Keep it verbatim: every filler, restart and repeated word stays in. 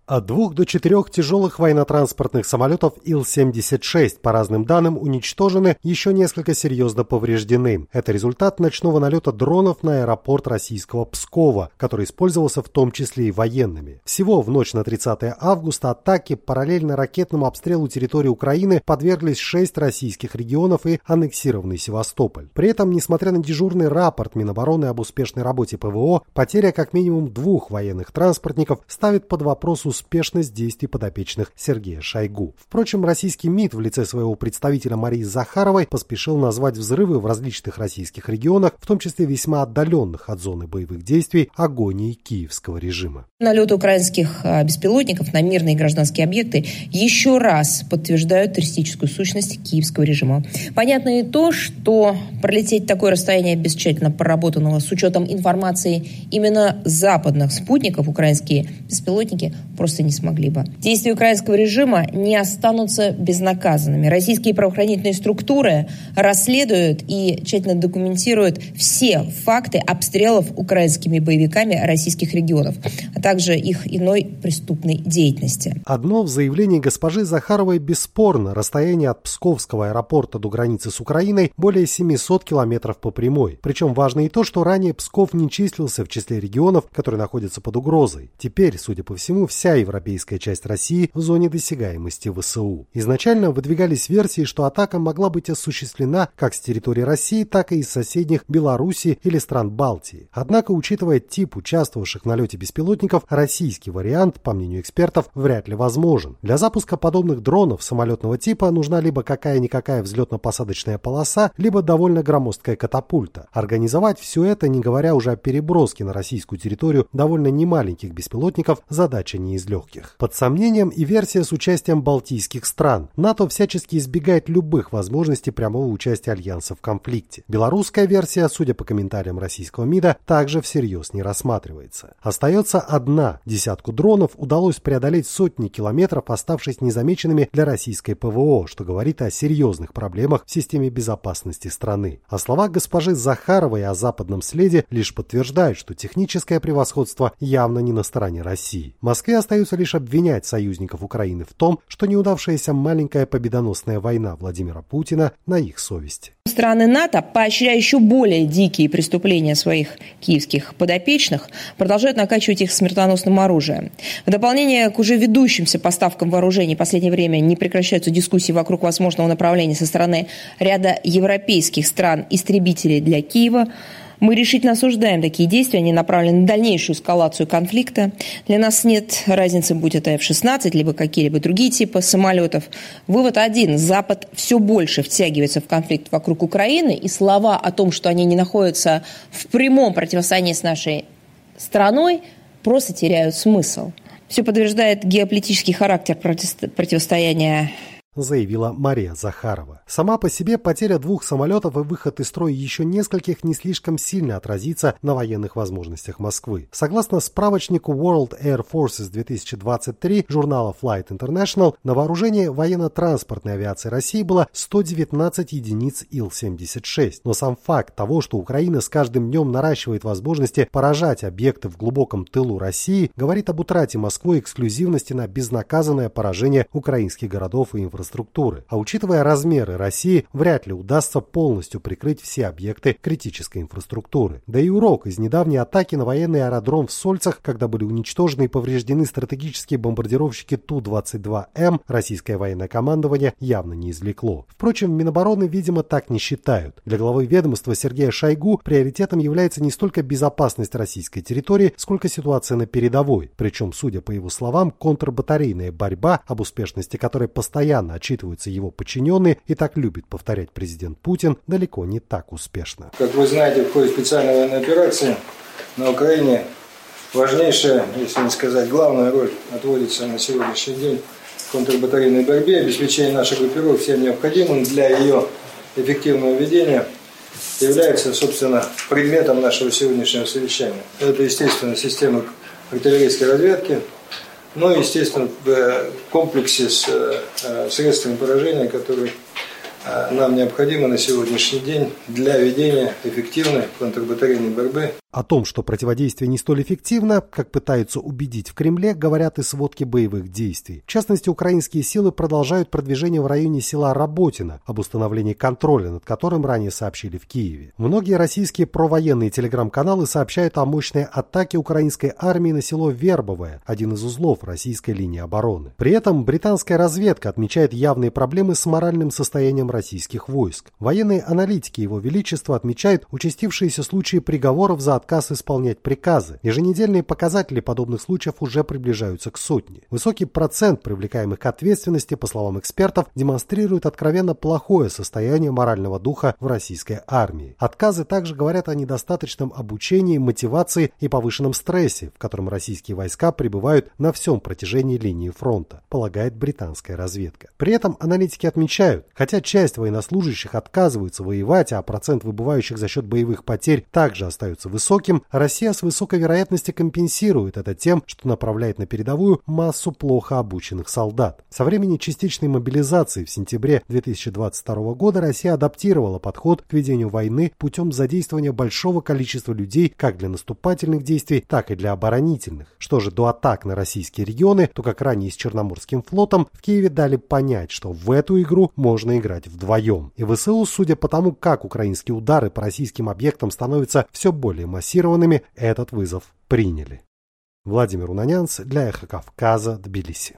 От двух до четырех тяжелых военно-транспортных самолетов Ил семьдесят шесть, по разным данным, уничтожены, еще несколько серьезно повреждены. Это результат ночного налета дронов на аэропорт российского Пскова, который использовался в том числе и военными. Всего в ночь на тридцатое августа атаке параллельно ракетному обстрелу территории Украины подверглись шесть российских регионов и аннексированный Севастополь. При этом, несмотря на дежурный рапорт Минобороны об успешной работе ПВО, потеря как минимум двух военных транспортников ставит под вопрос успешность действий подопечных Сергея Шойгу. Впрочем, российский МИД в лице своего представителя Марии Захаровой поспешил назвать взрывы в различных российских регионах, в том числе весьма отдаленных от зоны боевых действий, агонией киевского режима. Налеты украинских беспилотников на мирные и гражданские объекты еще раз подтверждают террористическую сущность киевского режима. Понятно и то, что пролететь такое расстояние без тщательно проработанного с учетом информации именно западных спутников украинские беспилотники просто не смогли бы. Действия украинского режима не останутся безнаказанными. Российские правоохранительные структуры расследуют и тщательно документируют все факты обстрелов украинскими боевиками российских регионов, а также их иной преступной деятельности. Одно в заявлении госпожи Захаровой бесспорно: расстояние от Псковского аэропорта до границы с Украиной более семисот километров по прямой. Причем важно и то, что ранее Псков не числился в числе регионов, которые находятся под угрозой. Теперь, судя по всему, вся европейская часть России в зоне досягаемости ВСУ. Изначально выдвигались версии, что атака могла быть осуществлена как с территории России, так и из соседних Беларуси или стран Балтии. Однако, учитывая тип участвовавших в налете беспилотников, российский вариант, по мнению экспертов, вряд ли возможен. Для запуска подобных дронов самолетного типа нужна либо какая-никакая взлетно-посадочная полоса, либо довольно громоздкая катапульта. Организовать все это, не говоря уже о переброске на российскую территорию довольно немаленьких беспилотников, задача не из легких. Под сомнением и версия с участием балтийских стран. НАТО всячески избегает любых возможностей прямого участия альянса в конфликте. Белорусская версия, судя по комментариям российского МИДа, также всерьез не рассматривается. Остается одна. Десятку дронов удалось преодолеть сотни километров, оставшись незамеченными для российской ПВО, что говорит о серьезных проблемах в системе безопасности страны. А слова госпожи Захаровой о западном следе лишь подтверждают, что техническое превосходство явно не на стороне России. Москве остается лишь обвинять союзников Украины в том, что неудавшаяся маленькая победоносная война Владимира Путина на их совести. Страны НАТО, поощряя еще более дикие преступления своих киевских подопечных, продолжают накачивать их смертоносным оружием. В дополнение к уже ведущимся поставкам вооружений в последнее время не прекращаются дискуссии вокруг возможного направления со стороны ряда европейских стран истребителей для Киева. Мы решительно осуждаем такие действия, они направлены на дальнейшую эскалацию конфликта. Для нас нет разницы, будь это эф шестнадцать, либо какие-либо другие типы самолетов. Вывод один. Запад все больше втягивается в конфликт вокруг Украины, и слова о том, что они не находятся в прямом противостоянии с нашей страной, просто теряют смысл. Все подтверждает геополитический характер противостояния, заявила Мария Захарова. Сама по себе потеря двух самолетов и выход из строя еще нескольких не слишком сильно отразится на военных возможностях Москвы. Согласно справочнику World Air Forces две тысячи двадцать три журнала Flight International, на вооружении военно-транспортной авиации России было сто девятнадцать единиц Ил семьдесят шесть. Но сам факт того, что Украина с каждым днем наращивает возможности поражать объекты в глубоком тылу России, говорит об утрате Москвой эксклюзивности на безнаказанное поражение украинских городов и инфраструктуры. Структуры. А учитывая размеры России, вряд ли удастся полностью прикрыть все объекты критической инфраструктуры. Да и урок из недавней атаки на военный аэродром в Сольцах, когда были уничтожены и повреждены стратегические бомбардировщики Ту двадцать два М, российское военное командование явно не извлекло. Впрочем, в Минобороны, видимо, так не считают. Для главы ведомства Сергея Шойгу приоритетом является не столько безопасность российской территории, сколько ситуация на передовой. Причем, судя по его словам, контрбатарейная борьба, об успешности которой постоянно отчитываются его подчиненные и так любит повторять президент Путин, далеко не так успешно. Как вы знаете, в ходе специальной военной операции на Украине важнейшая, если не сказать главная роль, отводится на сегодняшний день в контрбатарейной борьбе, обеспечение нашей группировки всем необходимым для ее эффективного ведения является, собственно, предметом нашего сегодняшнего совещания. Это, естественно, система артиллерийской разведки, ну и, естественно, в комплексе с средствами поражения, которые нам необходимы на сегодняшний день для ведения эффективной контрбатарейной борьбы. О том, что противодействие не столь эффективно, как пытаются убедить в Кремле, говорят и сводки боевых действий. В частности, украинские силы продолжают продвижение в районе села Работино, об установлении контроля над которым ранее сообщили в Киеве. Многие российские провоенные телеграм-каналы сообщают о мощной атаке украинской армии на село Вербовое, один из узлов российской линии обороны. При этом британская разведка отмечает явные проблемы с моральным состоянием российских войск. Военные аналитики Его Величества отмечают участившиеся случаи приговоров за отказ исполнять приказы. Еженедельные показатели подобных случаев уже приближаются к сотне. Высокий процент привлекаемых к ответственности, по словам экспертов, демонстрирует откровенно плохое состояние морального духа в российской армии. Отказы также говорят о недостаточном обучении, мотивации и повышенном стрессе, в котором российские войска пребывают на всем протяжении линии фронта, полагает британская разведка. При этом аналитики отмечают, хотя часть военнослужащих отказываются воевать, а процент выбывающих за счет боевых потерь также остается высоким, Россия с высокой вероятностью компенсирует это тем, что направляет на передовую массу плохо обученных солдат. Со времени частичной мобилизации в сентябре две тысячи двадцать второго года Россия адаптировала подход к ведению войны путем задействования большого количества людей как для наступательных действий, так и для оборонительных. Что же до атак на российские регионы, то как ранее с Черноморским флотом в Киеве дали понять, что в эту игру можно играть вдвоем. И ВСУ, судя по тому, как украинские удары по российским объектам становятся все более массированными, этот вызов приняли. Владимир Унанянц для Эхо Кавказа, Тбилиси.